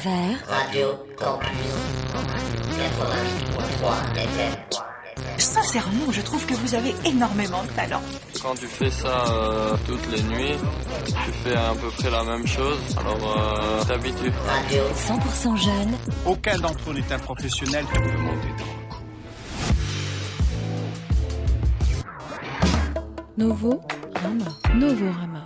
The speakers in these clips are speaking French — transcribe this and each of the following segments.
vers Radio Campus 88.3 FM. Sincèrement, je trouve que vous avez énormément de talent. Quand tu fais ça toutes les nuits, tu fais à peu près la même chose, alors t'habitues. Radio 100% jeune. Aucun d'entre eux n'est un professionnel pour le monter dans le coup. Novorama.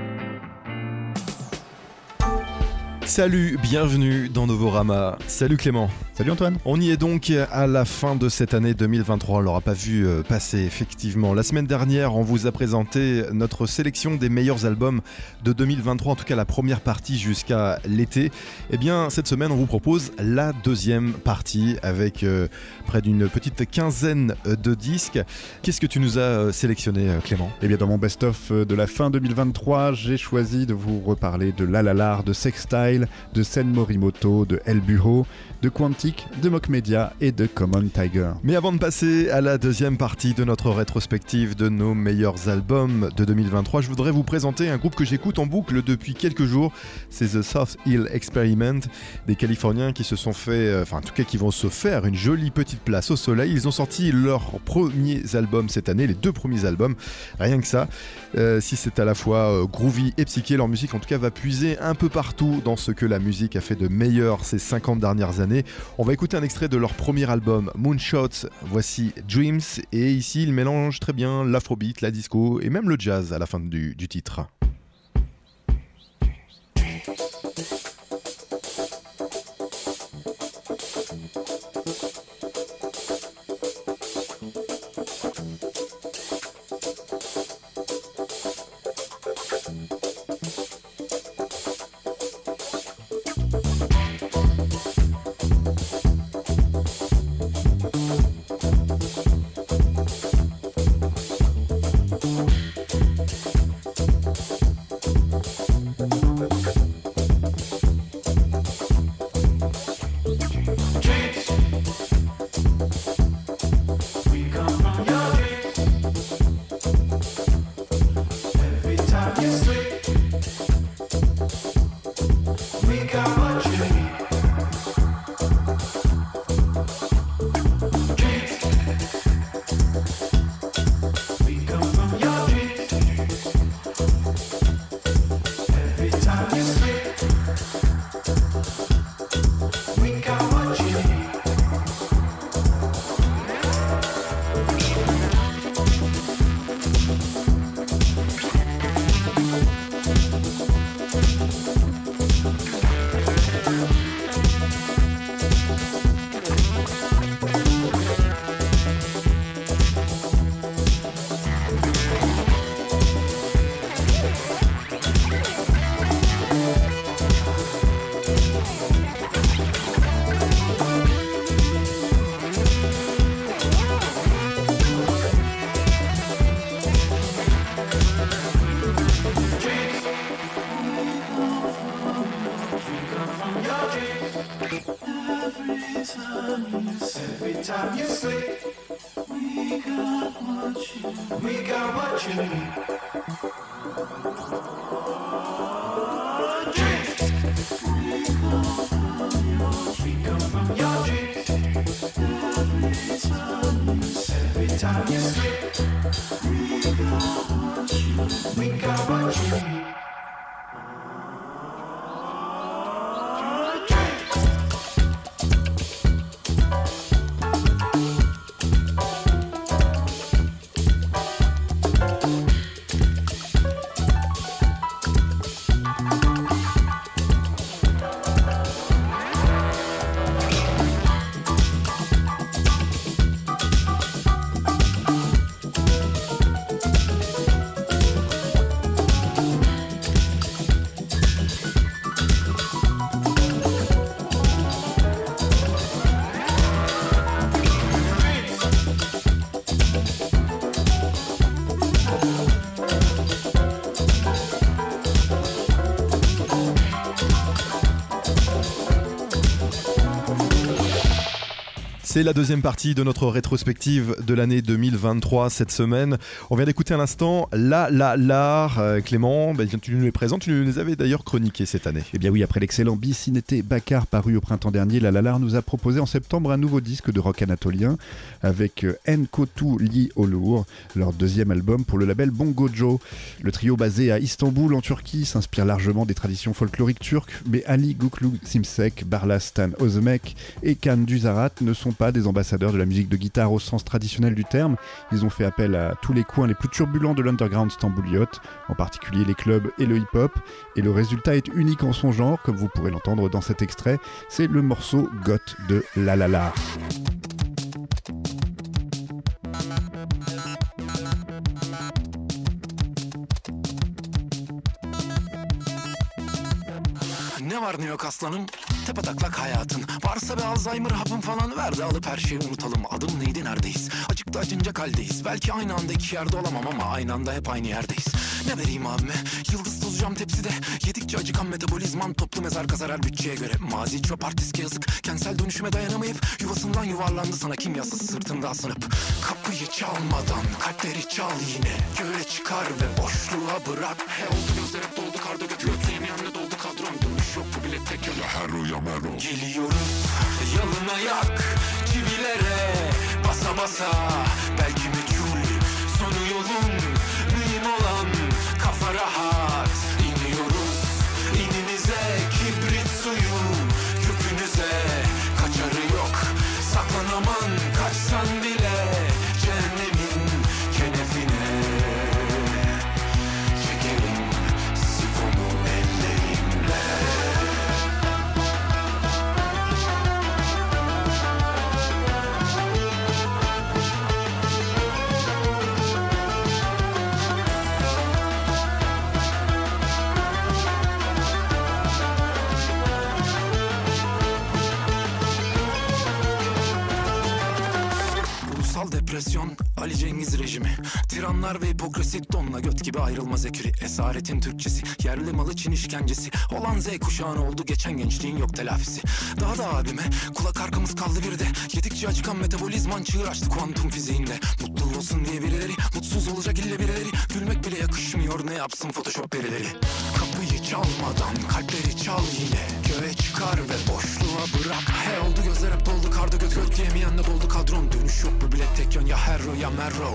Salut, bienvenue dans Novorama. Salut Clément. Salut Antoine. On y est donc à la fin de cette année 2023. On l'aura pas vu passer effectivement. La semaine dernière, on vous a présenté notre sélection des meilleurs albums de 2023, en tout cas la première partie jusqu'à l'été. Eh bien, cette semaine, on vous propose la deuxième partie avec près d'une petite quinzaine de disques. Qu'est-ce que tu nous as sélectionné, Clément ? Eh bien, dans mon best-of de la fin 2023, j'ai choisi de vous reparler de La La La, de Sextile, de Sen Morimoto, de El Bureau, de Quantic, de Mock Media et de Common Tiger. Mais avant de passer à la deuxième partie de notre rétrospective de nos meilleurs albums de 2023, je voudrais vous présenter un groupe que j'écoute en boucle depuis quelques jours. C'est The South Hill Experiment, des Californiens qui se sont fait, en tout cas qui vont se faire une jolie petite place au soleil. Ils ont sorti leurs premiers albums cette année, les deux premiers albums, rien que ça. Si c'est à la fois groovy et psyché, leur musique en tout cas va puiser un peu partout dans ce que la musique a fait de meilleur ces 50 dernières années. On va écouter un extrait de leur premier album Moonshots, voici Dreams, et ici ils mélangent très bien l'afrobeat, la disco et même le jazz à la fin du titre. C'est la deuxième partie de notre rétrospective de l'année 2023 cette semaine. On vient d'écouter à l'instant La La Lar. Clément, tu nous les présentes, tu nous les avais d'ailleurs chroniqués cette année. Eh bien oui, après l'excellent Bicinete Bakar paru au printemps dernier, La La Lar nous a proposé en septembre un nouveau disque de rock anatolien avec Enkotu Li Olur, leur deuxième album pour le label Bongo Joe. Le trio basé à Istanbul en Turquie s'inspire largement des traditions folkloriques turques, mais Ali Göklü Simsek, Barlastan Özmek et Kan Düzarat ne sont pas des ambassadeurs de la musique de guitare au sens traditionnel du terme. Ils ont fait appel à tous les coins les plus turbulents de l'underground stambouliote, en particulier les clubs et le hip-hop, et le résultat est unique en son genre, comme vous pourrez l'entendre dans cet extrait, c'est le morceau Goth de La La Lar. Ne var ne yok aslanım, tepetaklak hayatın. Varsa bir Alzheimer hapım falan ver de alıp her şeyi unutalım. Adım neydi, neredeyiz? Acıkta acınacak haldeyiz. Belki aynı anda iki yerde olamam ama aynı anda hep aynı yerdeyiz. Ne vereyim abime? Yıldız tozacağım tepside. Yedikçe acıkan metabolizman toplu mezar kazar her bütçeye göre. Mazi çöp artistke yazık. Kentsel dönüşüme dayanamayıp yuvasından yuvarlandı sana kimyasız sırtında asınıp. Kapıyı çalmadan kalpleri çal yine. Göğe çıkar ve boşluğa bırak. He oldu gözler hep doldu karda götü götleyen yanına doldu kadrom. Dönüş yok bu bile tek yön. Ya Merro. Geliyoruz yalın ayak çivilere basa basa. Belki meçhul sonu yolun mühim olan kafa rahat. İniyoruz ininize kibrit suyu kökünüze. Kaçarı yok saklanaman kaçsan bile cehennemin kenefine. Çekelim sifonu ellerimle. Depresyon, Ali Cengiz rejimi. Tiranlar ve hipokrasi tonla göt gibi ayrılmaz ekürü. Esaretin Türkçesi, yerli malı Çin işkencesi. Olan Z kuşağına oldu geçen gençliğin yok telafisi. Daha da abime kulak arkamız kaldı bir de. Yedikçe acıkan metabolizman çığır açtı kuantum fiziğinde. Mutlu olsun diye birileri, mutsuz olacak ille birileri. Gülmek bile yakışmıyor ne yapsın Photoshop perileri. Kapıyı çalmadan kalpleri çal yine. Göğe çıkar ve boşluğa bırak. He oldu gözler hep doldu karda göt göt diyemeyen de doldu kadron. Dönüş yok bu bilet tek yön ya Herro ya Merro.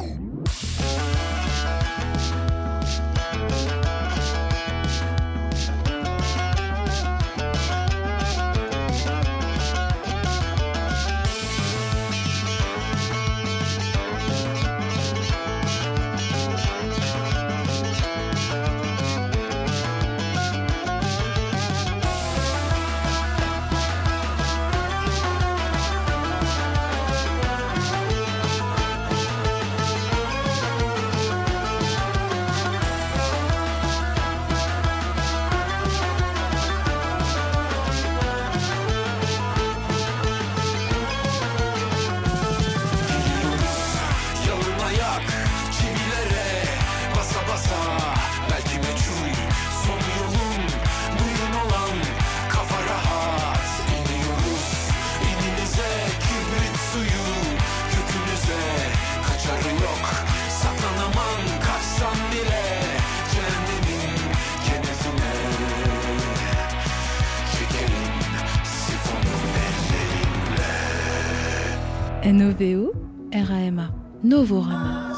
NOVO RAMA Novorama.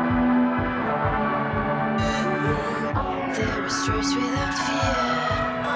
There is truth without fear.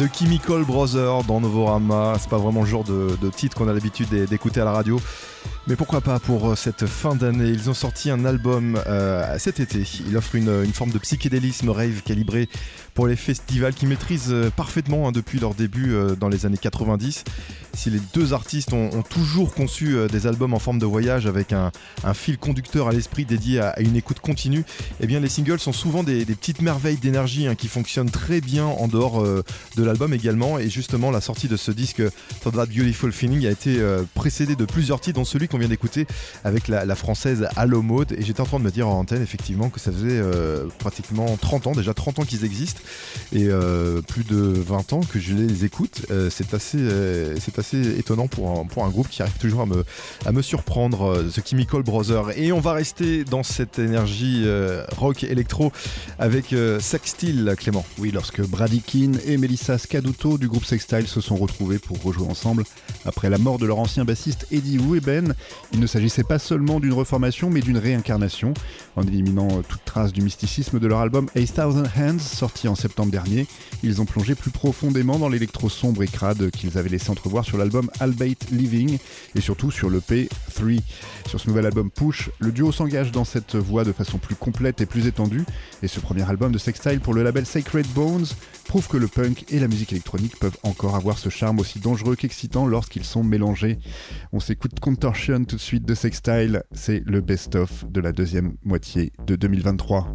The Chemical Brothers dans Novorama. C'est pas vraiment le genre de titre qu'on a l'habitude d'écouter à la radio. Mais pourquoi pas pour cette fin d'année. Ils ont sorti un album cet été. Il offre une forme de psychédélisme rave calibré pour les festivals qui maîtrisent parfaitement depuis leur début dans les années 90. Si les deux artistes ont toujours conçu des albums en forme de voyage avec un fil conducteur à l'esprit dédié à une écoute continue, eh bien les singles sont souvent des petites merveilles d'énergie qui fonctionnent très bien en dehors de l'album également. Et justement la sortie de ce disque For That Beautiful Feeling a été précédée de plusieurs titres, dont celui qu'on vient d'écouter avec la française Allo Mode. Et j'étais en train de me dire en antenne effectivement que ça faisait pratiquement 30 ans qu'ils existent et plus de 20 ans que je les écoute. C'est assez étonnant pour un groupe qui arrive toujours à me surprendre, The Chemical Brothers. Et on va rester dans cette énergie rock électro avec Sextile, Clément. Oui, lorsque Brady Keane et Melissa Scaduto du groupe Sextile se sont retrouvés pour rejouer ensemble après la mort de leur ancien bassiste Eddie Weben, il ne s'agissait pas seulement d'une reformation mais d'une réincarnation. En éliminant toute trace du mysticisme de leur album A Thousand Hands, sorti en septembre dernier, ils ont plongé plus profondément dans l'électro sombre et crade qu'ils avaient laissé entrevoir sur l'album Albeit Living et surtout sur l'EP 3. Sur ce nouvel album Push, le duo s'engage dans cette voie de façon plus complète et plus étendue, et ce premier album de Sextile pour le label Sacred Bones prouve que le punk et la musique électronique peuvent encore avoir ce charme aussi dangereux qu'excitant lorsqu'ils sont mélangés. On s'écoute Contortion tout de suite de Sextile, c'est le best-of de la deuxième moitié de 2023.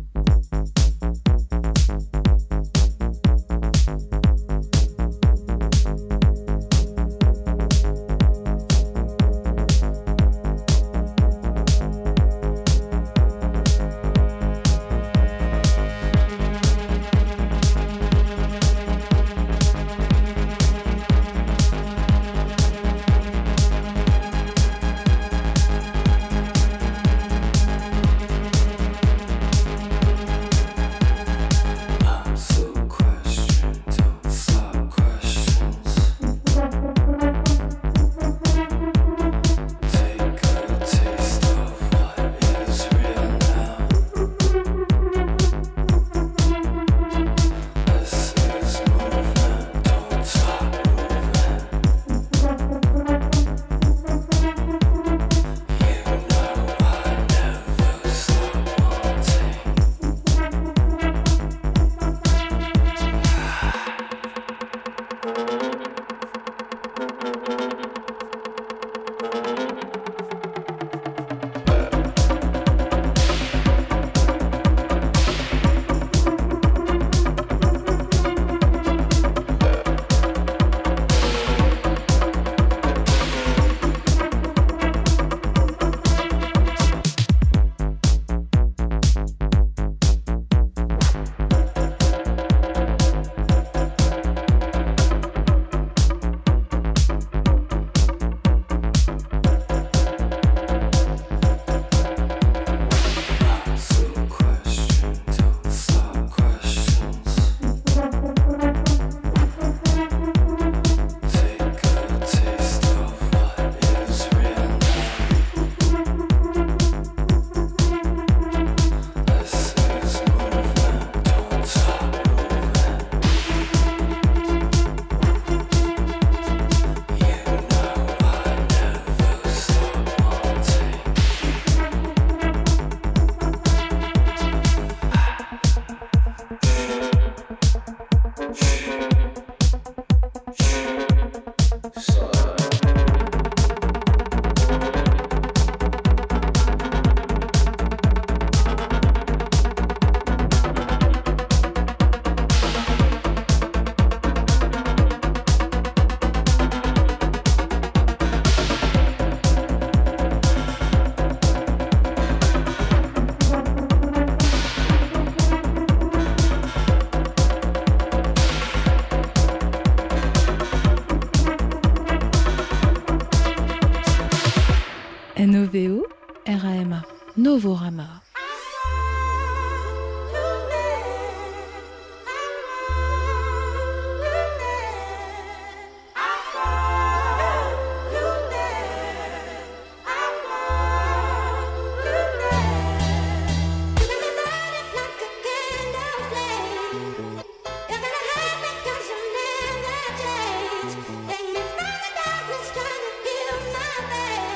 NOVO-RAMA. Novorama.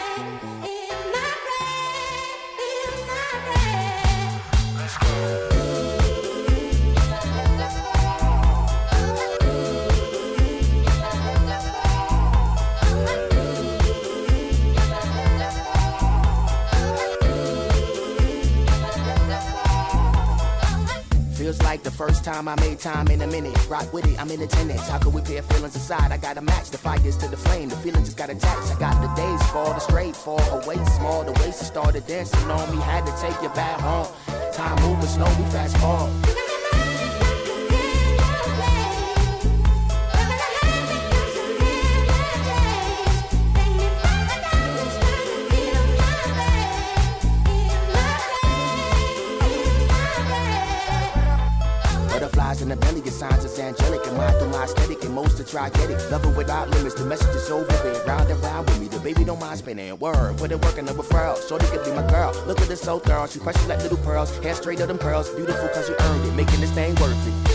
Feels like the first time I made time in a minute. Rock with it, I'm in attendance. How could we pair feelings aside? I gotta match the fires to the flame. The feeling just got attached. I got the days fall, the straight fall away small. The waist started dancing on me. Had to take you back home. Time moving slow, we fast forward. Butterflies in the belly, your signs is angelic. And mine through my aesthetic, and most are try get it. Love it without limits, the message is over it. Round and round with me, the baby don't mind spinning. Word, put it working over referral. Shorty could be my girl. Look at this so thorough, she precious like little pearls. Hair straight of them pearls, beautiful cause you earned it. Making this thing worth it.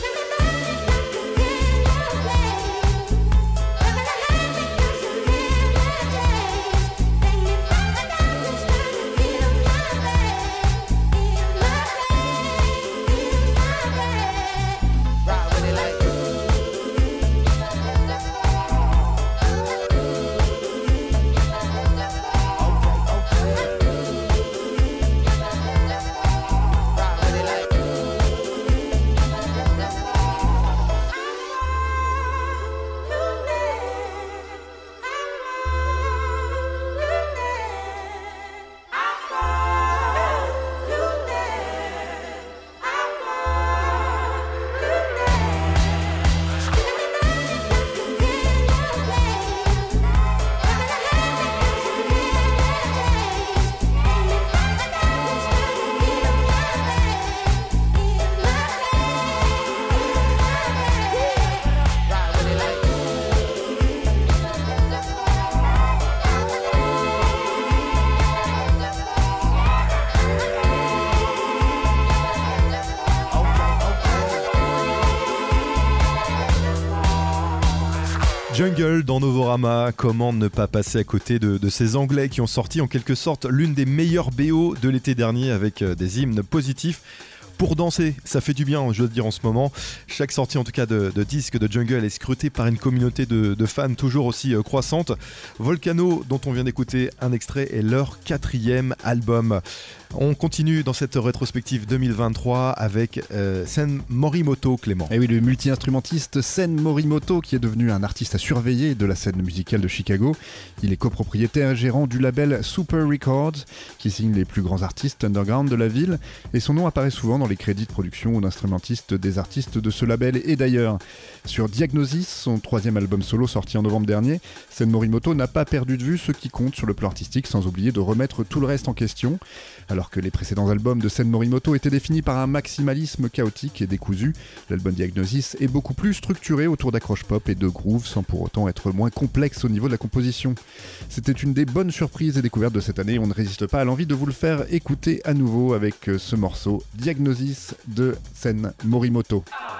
Jungle dans Novorama, comment ne pas passer à côté de ces Anglais qui ont sorti en quelque sorte l'une des meilleures BO de l'été dernier avec des hymnes positifs. Pour danser, ça fait du bien, je dois dire en ce moment. Chaque sortie en tout cas de disque de Jungle est scrutée par une communauté de fans toujours aussi croissante. Volcano, dont on vient d'écouter un extrait, est leur 4e album. On continue dans cette rétrospective 2023 avec Sen Morimoto, Clément. Et oui, le multi-instrumentiste Sen Morimoto, qui est devenu un artiste à surveiller de la scène musicale de Chicago. Il est copropriétaire et gérant du label Super Records, qui signe les plus grands artistes underground de la ville. Et son nom apparaît souvent dans les crédits de production ou d'instrumentistes des artistes de ce label et d'ailleurs. Sur Diagnosis, son 3e album solo sorti en novembre dernier, Sen Morimoto n'a pas perdu de vue ce qui compte sur le plan artistique, sans oublier de remettre tout le reste en question. Alors que les précédents albums de Sen Morimoto étaient définis par un maximalisme chaotique et décousu, l'album Diagnosis est beaucoup plus structuré autour d'accroches pop et de grooves sans pour autant être moins complexe au niveau de la composition. C'était une des bonnes surprises et découvertes de cette année, on ne résiste pas à l'envie de vous le faire écouter à nouveau avec ce morceau Diagnosis de Sen Morimoto.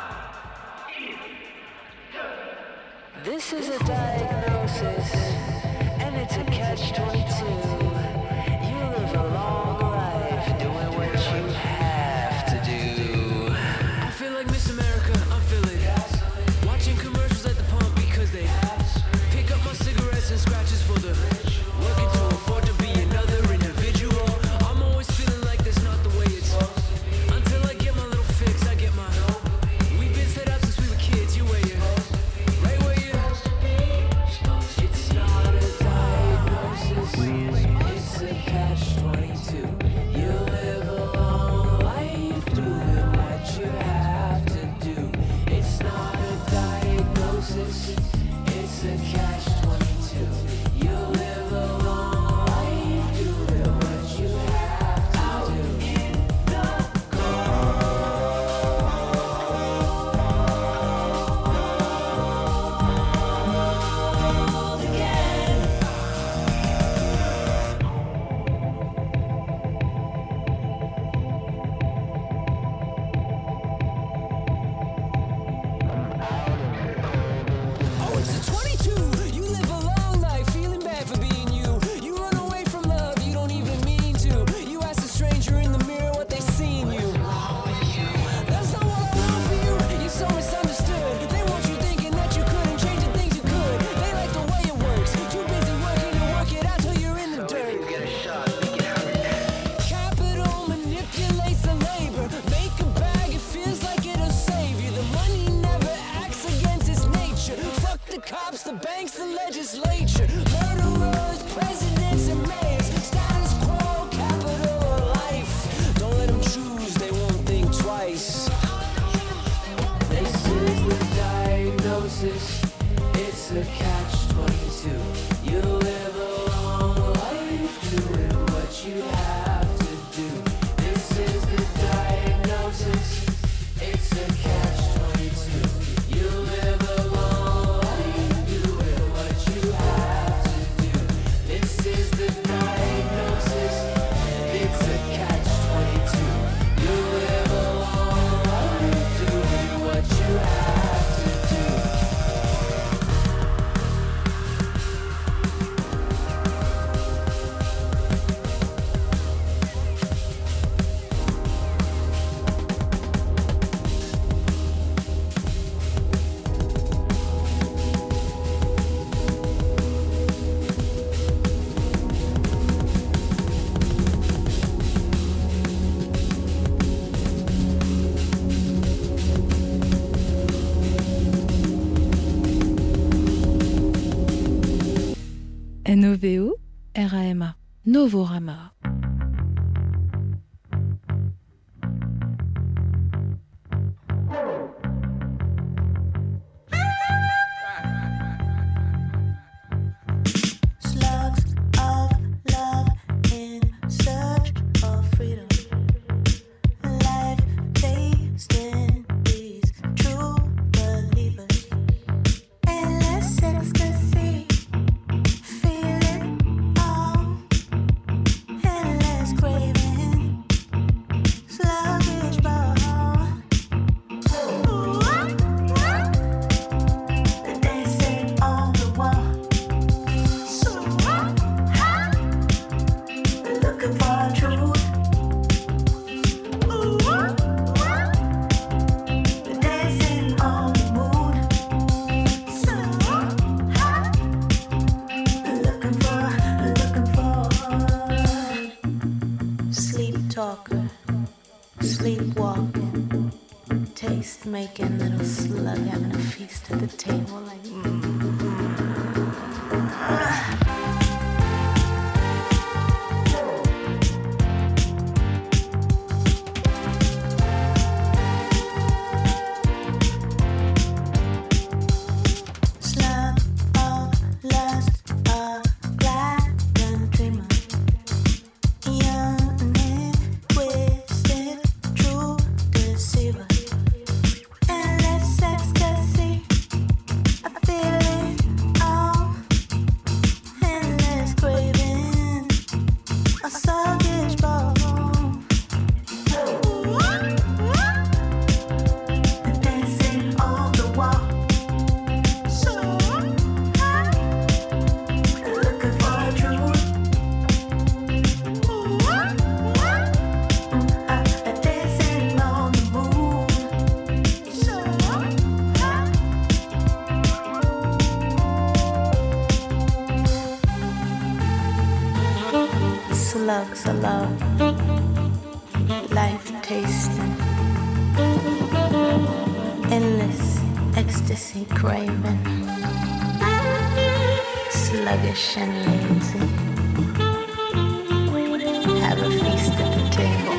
This is a diagnosis, and it's a catch-22. You live a long life doing what you have to do. I feel like Miss America, I'm feeling watching commercials at the pump because they pick up my cigarettes and scratches for the working to afford to be another individual. I'm always feeling like that's not the way it's until I get my little fix, I get my we've been set up since we were kids, you wear your right where you RAMA, Novorama. Sleepwalking, taste making, little slug having a feast at the table like slug of lust, a glad dreamer, young and twisted, true deceiver, endless ecstasy, a feeling of endless craving, a sluggish bone, dancing on the wall, so high, looking for truth. Dancing on the moon, so high. Slugs of love, life tasting, endless ecstasy craving, sluggish and lazy. Have a feast at the table.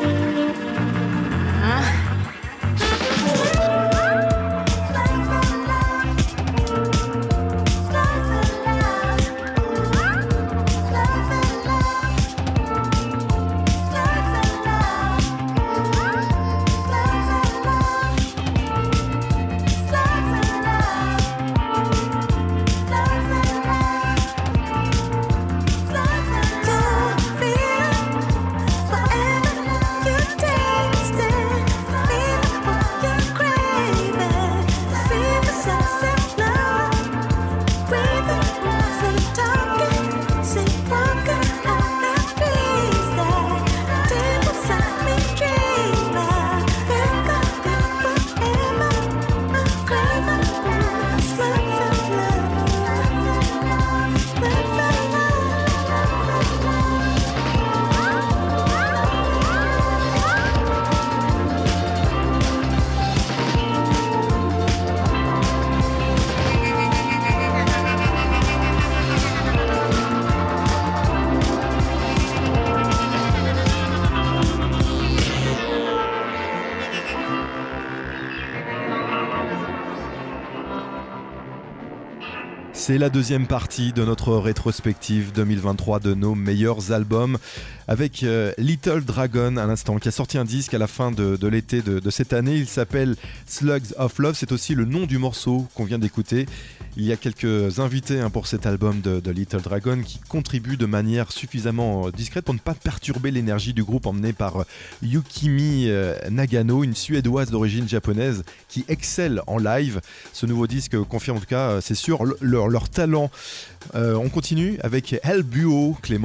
C'est la deuxième partie de notre rétrospective 2023 de nos meilleurs albums avec Little Dragon à l'instant qui a sorti un disque à la fin de l'été de cette année. Il s'appelle Slugs of Love, c'est aussi le nom du morceau qu'on vient d'écouter. Il y a quelques invités pour cet album de Little Dragon qui contribuent de manière suffisamment discrète pour ne pas perturber l'énergie du groupe emmené par Yukimi Nagano, une Suédoise d'origine japonaise qui excelle en live. Ce nouveau disque confirme en tout cas, c'est sûr, leur talent. On continue avec Hellbuo, Clément.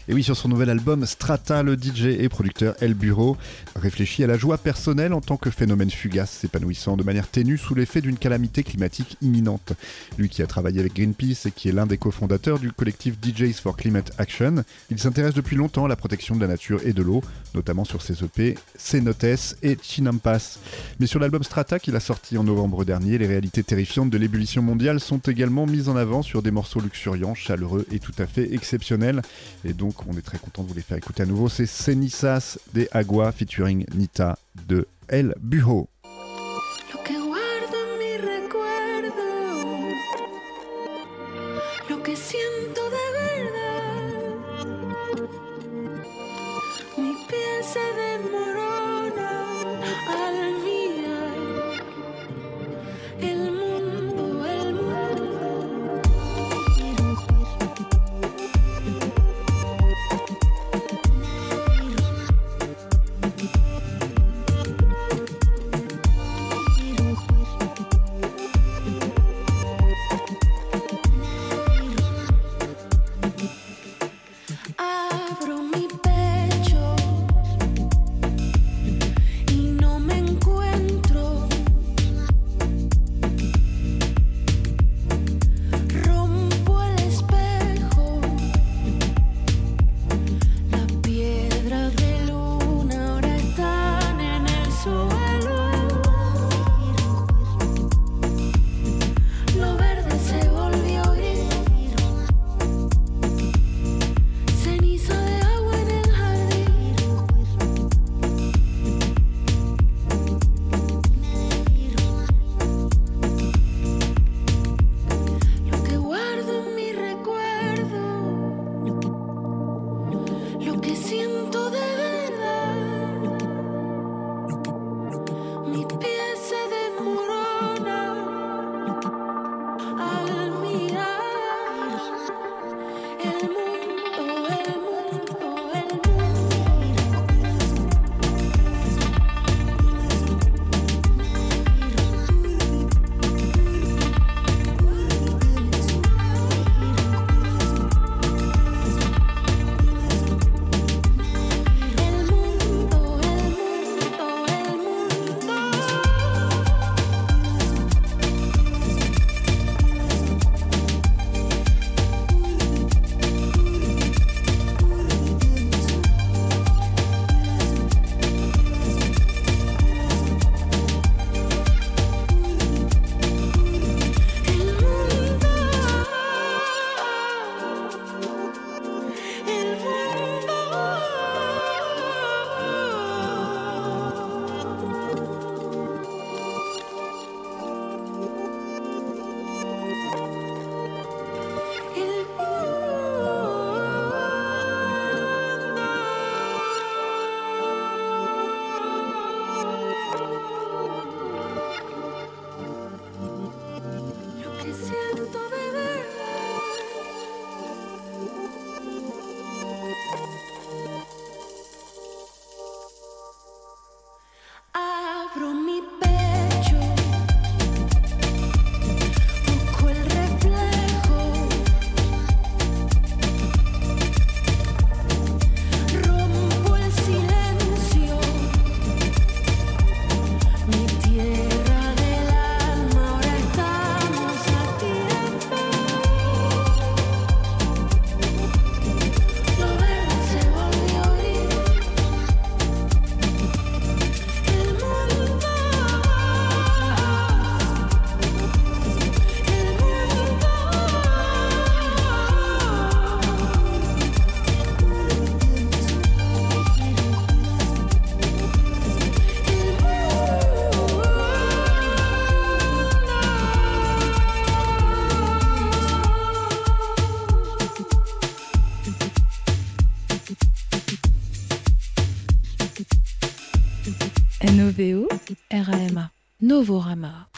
Et oui, sur son nouvel album, Strata, le DJ et producteur El Bureau réfléchit à la joie personnelle en tant que phénomène fugace, s'épanouissant de manière ténue sous l'effet d'une calamité climatique imminente. Lui qui a travaillé avec Greenpeace et qui est l'un des cofondateurs du collectif DJs for Climate Action, il s'intéresse depuis longtemps à la protection de la nature et de l'eau, notamment sur ses EP Cenotes et Chinampas. Mais sur l'album Strata qu'il a sorti en novembre dernier, les réalités terrifiantes de l'ébullition mondiale sont également mises en avant sur des morceaux luxuriants, chaleureux et tout à fait exceptionnels. Et donc on est très content de vous les faire écouter à nouveau. C'est Cenizas de Agua featuring Nita de El Bureau. Lo que guardo en mi recuerdo, lo que siento de verdad, mi piel se desmorona al mirar el mundo, el mundo. Abro mi pecho y no me encuentro. Rompo el espejo, la piedra de luna ahora están en el suelo. Lo verde se volvió gris. Ceniza de agua en el jardín. Lo que guardo en mi recuerdo, lo que siento de verdad, mi piel se desmorona al mirar el mundo, el mundo, el mundo. El mundo, el mundo, lo que siento de verdad. Abro mi pecho, busco el reflejo, rompo el silencio, mi tierra del alma, ahora estamos a tiempo. Lo verde se volvió gris. El mundo, NOVO RAMA Novorama.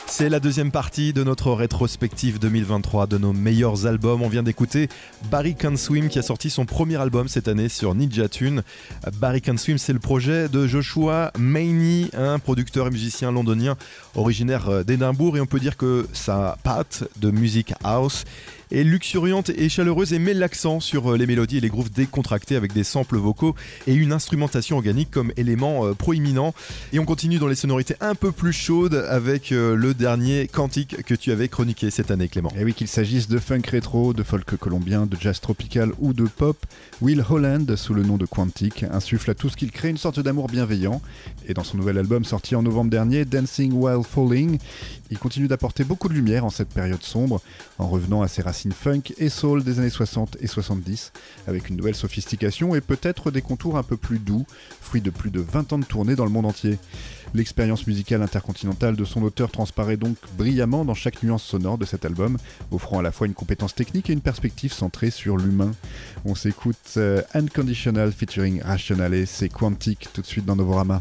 C'est la deuxième partie de notre rétrospective 2023 de nos meilleurs albums. On vient d'écouter Barry Can't Swim qui a sorti son premier album cette année sur Ninja Tune. Barry Can't Swim, c'est le projet de Joshua Maney, un producteur et musicien londonien originaire d'Édimbourg, et on peut dire que sa patte de musique house est luxuriante et chaleureuse et met l'accent sur les mélodies et les grooves décontractés avec des samples vocaux et une instrumentation organique comme élément proéminent. Et on continue dans les sonorités un peu plus chaudes avec le dernier Quantique que tu avais chroniqué cette année, Clément. Et oui, qu'il s'agisse de funk rétro, de folk colombien, de jazz tropical ou de pop, Will Holland, sous le nom de Quantique, insuffle à tout ce qu'il crée une sorte d'amour bienveillant. Et dans son nouvel album sorti en novembre dernier, Dancing While Falling, il continue d'apporter beaucoup de lumière en cette période sombre, en revenant à ses racines funk et soul des années 60 et 70, avec une nouvelle sophistication et peut-être des contours un peu plus doux, fruit de plus de 20 ans de tournée dans le monde entier. L'expérience musicale intercontinentale de son auteur transparaît donc brillamment dans chaque nuance sonore de cet album, offrant à la fois une compétence technique et une perspective centrée sur l'humain. On s'écoute Unconditional featuring Rationale, c'est Quantique tout de suite dans Novorama.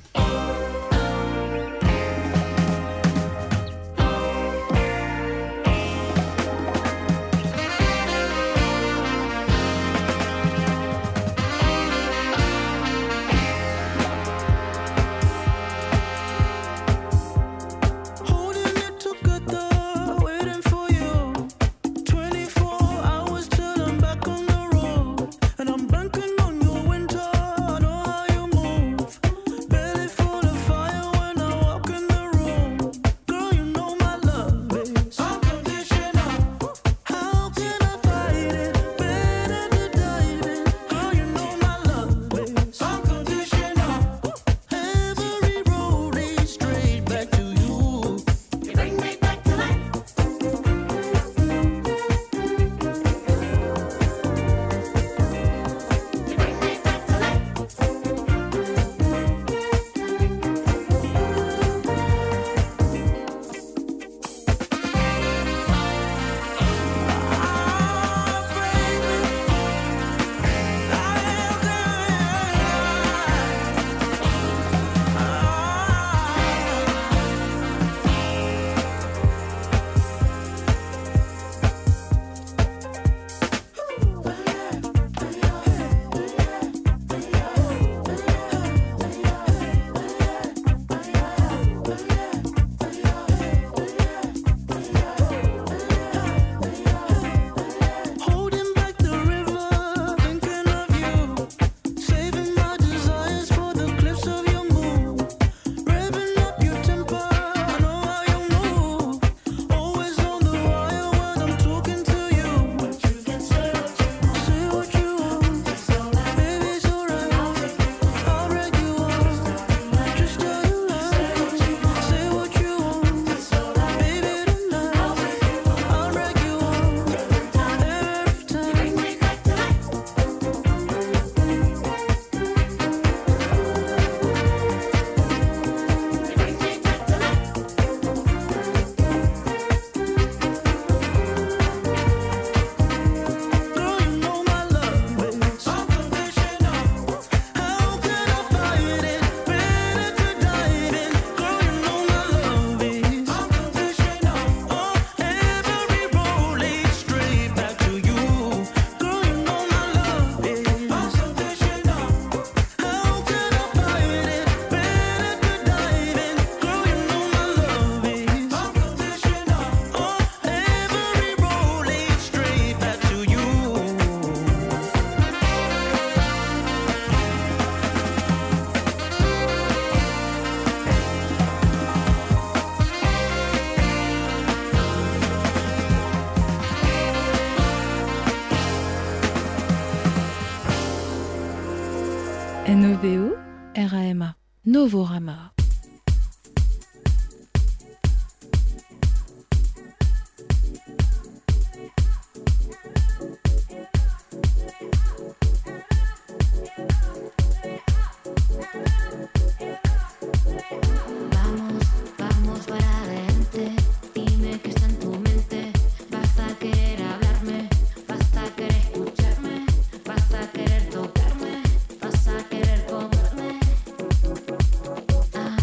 Novorama. Novorama. Ah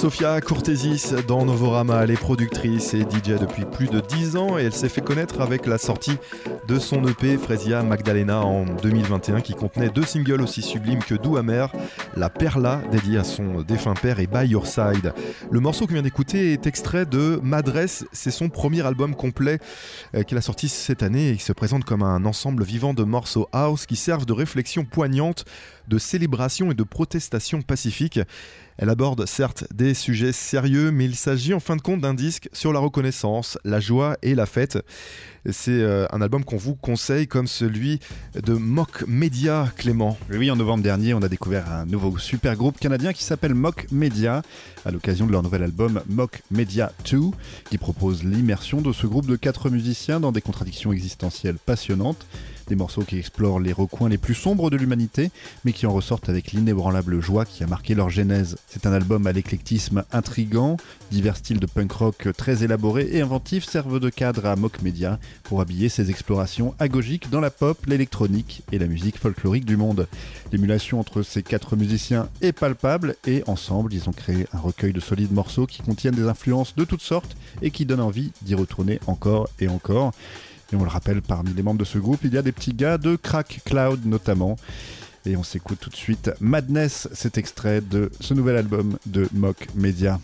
Sofia Cortésis dans Novorama, elle est productrice et DJ depuis plus de 10 ans et elle s'est fait connaître avec la sortie de son EP Fresia Magdalena en 2021 qui contenait 2 singles aussi sublimes que Doux Amer, La Perla dédiée à son défunt père et By Your Side. Le morceau qu'on vient d'écouter est extrait de Madresse, c'est son premier album complet qu'il a sorti cette année et qui se présente comme un ensemble vivant de morceaux house qui servent de réflexion poignante, de célébration et de protestation pacifique. Elle aborde certes des sujets sérieux, mais il s'agit en fin de compte d'un disque sur la reconnaissance, la joie et la fête. C'est un album qu'on vous conseille comme celui de Mock Media, Clément. Oui, en novembre dernier, on a découvert un nouveau super groupe canadien qui s'appelle Mock Media, à l'occasion de leur nouvel album Mock Media 2, qui propose l'immersion de ce groupe de 4 musiciens dans des contradictions existentielles passionnantes. Des morceaux qui explorent les recoins les plus sombres de l'humanité, mais qui en ressortent avec l'inébranlable joie qui a marqué leur genèse. C'est un album à l'éclectisme intrigant, divers styles de punk rock très élaborés et inventifs servent de cadre à Mock Media pour habiller ses explorations agogiques dans la pop, l'électronique et la musique folklorique du monde. L'émulation entre ces 4 musiciens est palpable et ensemble, ils ont créé un recueil de solides morceaux qui contiennent des influences de toutes sortes et qui donnent envie d'y retourner encore et encore. Et on le rappelle, parmi les membres de ce groupe, il y a des petits gars de Crack Cloud notamment. Et on s'écoute tout de suite Madness, cet extrait de ce nouvel album de Mock Media.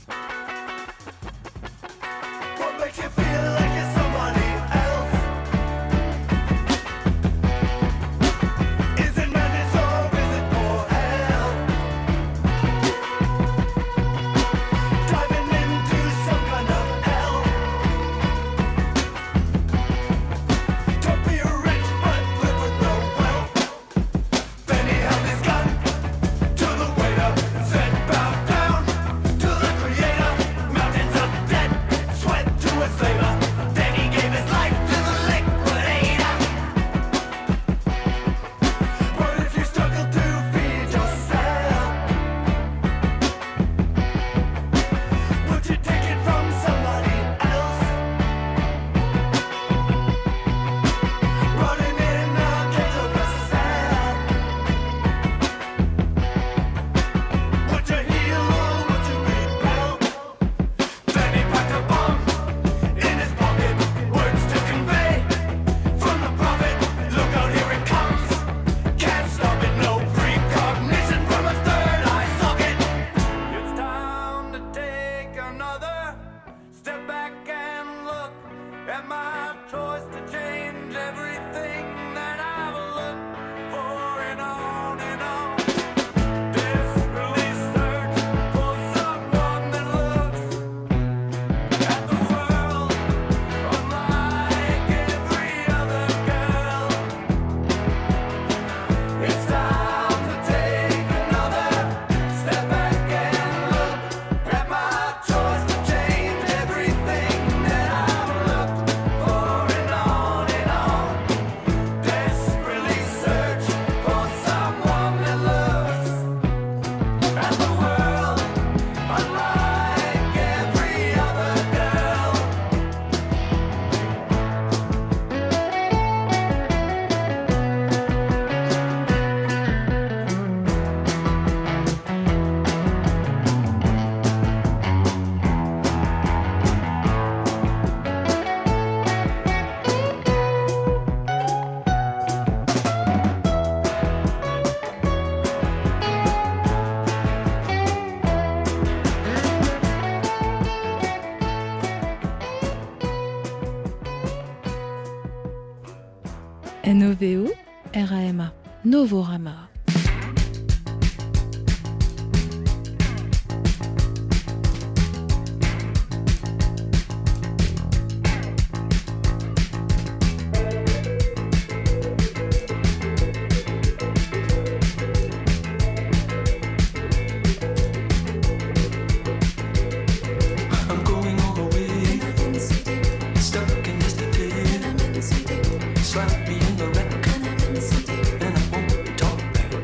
NOVO, RAMA, Novorama. Slap me in the record, and I won't talk back.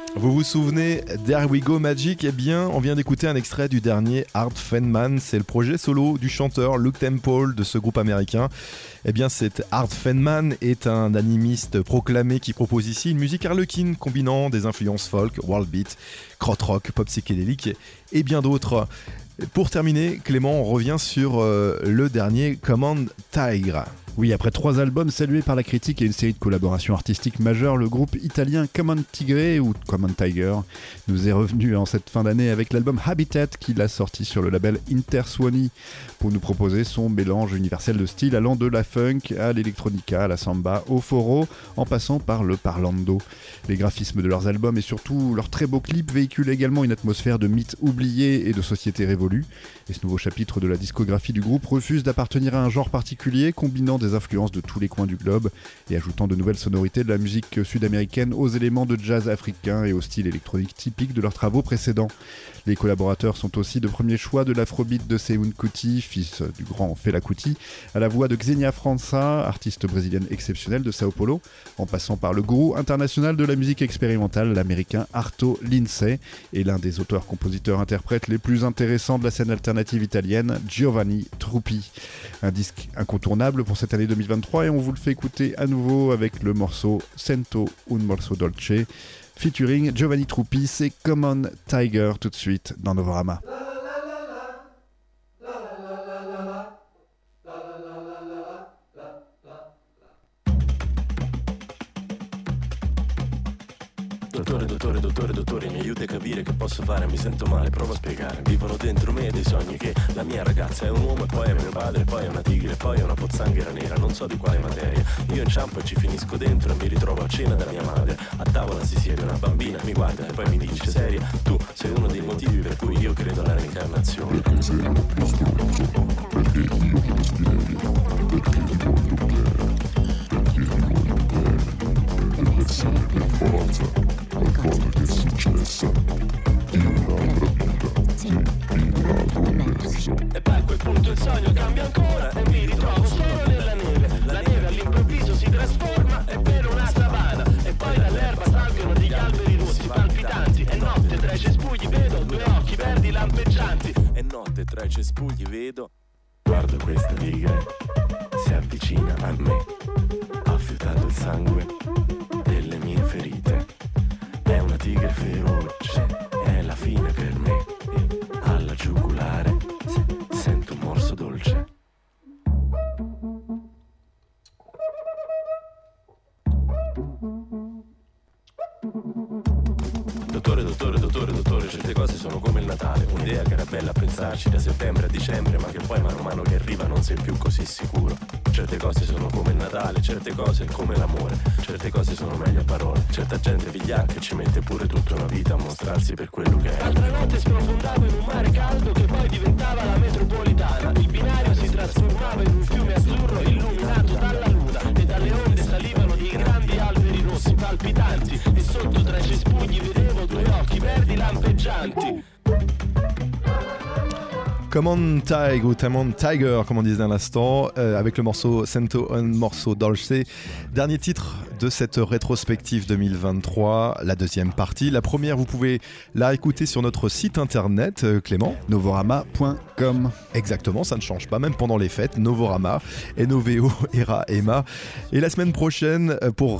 Vous vous souvenez d'Here We Go Magic? Eh bien, on vient d'écouter un extrait du dernier Art Feynman. C'est le projet solo du chanteur Luke Temple de ce groupe américain. Eh bien, cet Art Feynman est un animiste proclamé qui propose ici une musique harlequine combinant des influences folk, world beat, krautrock, pop psychédélique et bien d'autres. Pour terminer, Clément, on revient sur le dernier Common Tiger. Oui, après 3 albums salués par la critique et une série de collaborations artistiques majeures, le groupe italien Common Tigre ou Common Tiger nous est revenu en cette fin d'année avec l'album Habitat qu'il a sorti sur le label Intersuoni pour nous proposer son mélange universel de styles allant de la funk à l'électronica, à la samba, au foro, en passant par le parlando. Les graphismes de leurs albums et surtout leurs très beaux clips véhiculent également une atmosphère de mythes oubliés et de sociétés révolues. Et ce nouveau chapitre de la discographie du groupe refuse d'appartenir à un genre particulier, combinant des influences de tous les coins du globe et ajoutant de nouvelles sonorités de la musique sud-américaine aux éléments de jazz africain et au style électronique typique de leurs travaux précédents. Les collaborateurs sont aussi de premier choix de l'afrobeat de Seun Kuti, fils du grand Fela Kuti, à la voix de Xenia França, artiste brésilienne exceptionnelle de Sao Paulo, en passant par le gourou international de la musique expérimentale, l'américain Arto Lindsay, et l'un des auteurs-compositeurs-interprètes les plus intéressants de la scène alternative italienne, Giovanni Truppi. Un disque incontournable pour cette année 2023 et on vous le fait écouter à nouveau avec le morceau Sento un morso dolce, featuring Giovanni Truppi, c'est Common Tiger tout de suite dans Novorama. Dottore, mi aiuti a capire che posso fare, mi sento male, provo a spiegare. Vivono dentro me dei sogni che la mia ragazza è un uomo e poi è mio padre, poi è una tigre, poi è una pozzanghera nera, non so di quale materia. Io inciampo e ci finisco dentro e mi ritrovo a cena dalla mia madre. A tavola si siede una bambina, mi guarda e poi mi dice: seria, tu sei uno dei motivi per cui io credo alla reincarnazione. Perché sei uno più stronzo, perché io ti desiderio, perché ti voglio bene, perché ti voglio bene. Deve essere per forza qualcosa che è successa in un'altra vita, in un altro universo. E poi a quel punto il sogno cambia ancora e mi ritrovo solo nella neve. La neve all'improvviso si trasforma e per una savana. E poi dall'erba salgono degli alberi rossi palpitanti. E notte tra i cespugli vedo 2 occhi verdi lampeggianti. E notte tra i cespugli vedo, guardo questa tigre, si avvicina a me, ha fiutato il sangue delle mie ferite. È una tigre feroce, è la fine per me. E alla giugulare sento un morso dolce. Dottore, certe cose sono come il Natale, un'idea che era bella a pensarci da settembre a dicembre, ma che poi mano a mano che arriva non sei più così sicuro. Certe cose sono come il Natale, certe cose come l'amore, certe cose sono meglio a parole. Certa gente vigliacca e ci mette pure tutta una vita a mostrarsi per quello che è. L'altra notte sprofondavo in un mare caldo che poi diventava la metropolitana. Il binario si trasformava in un fiume azzurro illuminato dalla luna e dalle onde salivano dei grandi alberi rossi palpitanti e sotto tra i cespugli vedevo 2 occhi verdi lampeggianti. Common Tiger ou Common Tiger, comme on disait à l'instant, avec le morceau Sento un morso dolce, dernier titre de cette rétrospective 2023, la deuxième partie. La première, vous pouvez la écouter sur notre site internet, Clément. Novorama.com. Exactement, ça ne change pas, même pendant les fêtes. Novorama, N-O-V-O, ERA, EMA. Et la semaine prochaine, pour